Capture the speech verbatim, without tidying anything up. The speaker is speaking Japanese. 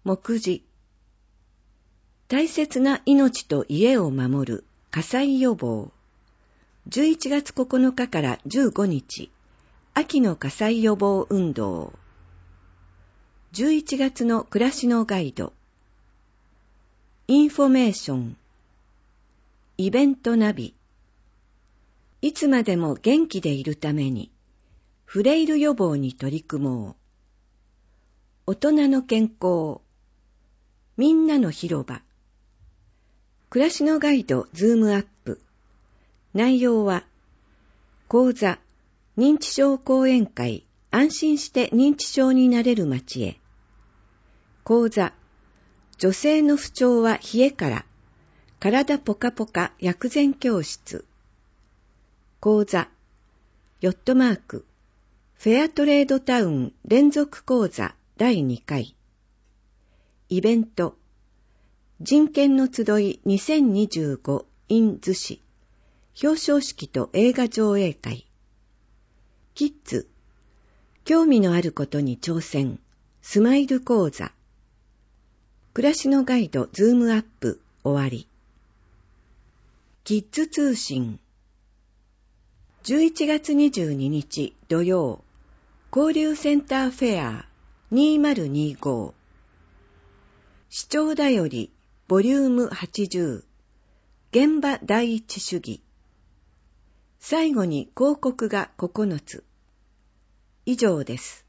目次。大切な命と家を守る火災予防。じゅういちがつここのかからじゅうごにち、秋の火災予防運動。じゅういちがつの暮らしのガイド。インフォメーション。イベントナビ。いつまでも元気でいるために、フレイル予防に取り組もう。大人の健康。みんなの広場。暮らしのガイドズームアップ。内容は、講座、認知症講演会、安心して認知症になれる街へ。講座、女性の不調は冷えから、体ポカポカ薬膳教室。講座、ヨットマーク、フェアトレードタウン連続講座だいにかい。イベント、人権の集いにせんにじゅうご in 逗子、表彰式と映画上映会。キッズ、興味のあることに挑戦、スマイル講座。暮らしのガイドズームアップ終わり。キッズ通信。じゅういちがつにじゅうににち土曜、交流センターフェアにせんにじゅうご。視聴だよりボリュームはちじゅう。現場第一主義。最後に広告がここのつ。以上です。